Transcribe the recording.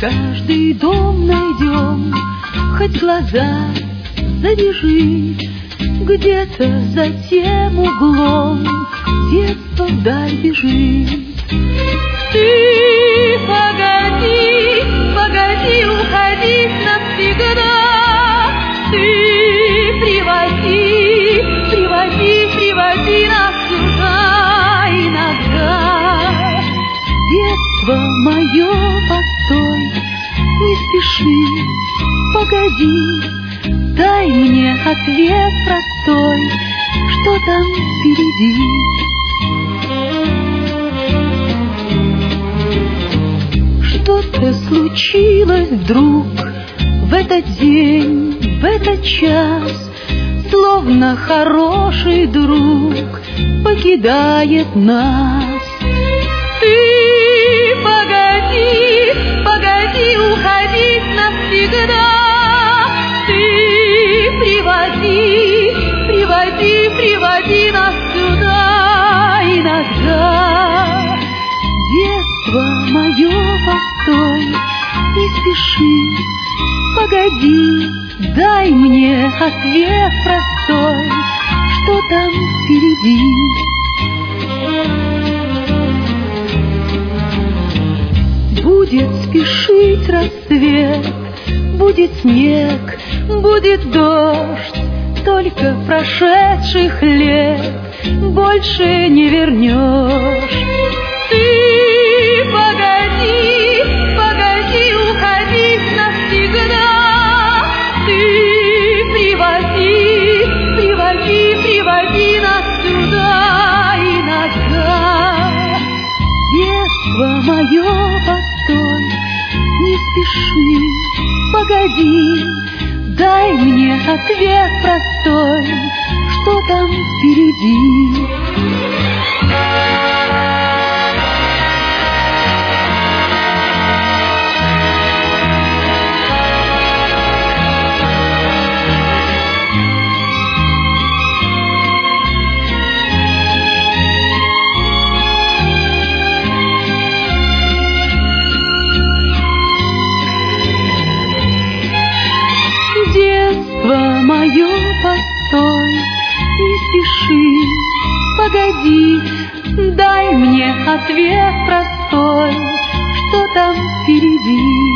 каждый дом найдем, хоть глаза завяжи, где-то за тем углом детство вдаль бежит. Ты погоди, погоди уходить навсегда. Ты привози, привози, привози нас сюда иногда. Детство мое, постой, не спеши, погоди, дай мне ответ простой, что там впереди. Что-то случилось вдруг в этот день, в этот час, словно хороший друг покидает нас. Ты погоди, погоди уходить навсегда. Ты привози, привози, привози нас сюда иногда. Детство мое, постой, не спеши, погоди, дай мне ответ простой, что там впереди. Будет спешить рассвет, будет снег, будет дождь, только прошедших лет больше не вернешь. Ты погоди, погоди уходить навсегда. Ты привози, привози, привози нас сюда иногда. Детство мое, постой, не спеши, погоди, дай мне ответ простой, что там впереди. Детство мое, постой, не спеши, погоди, дай мне ответ простой, что там впереди.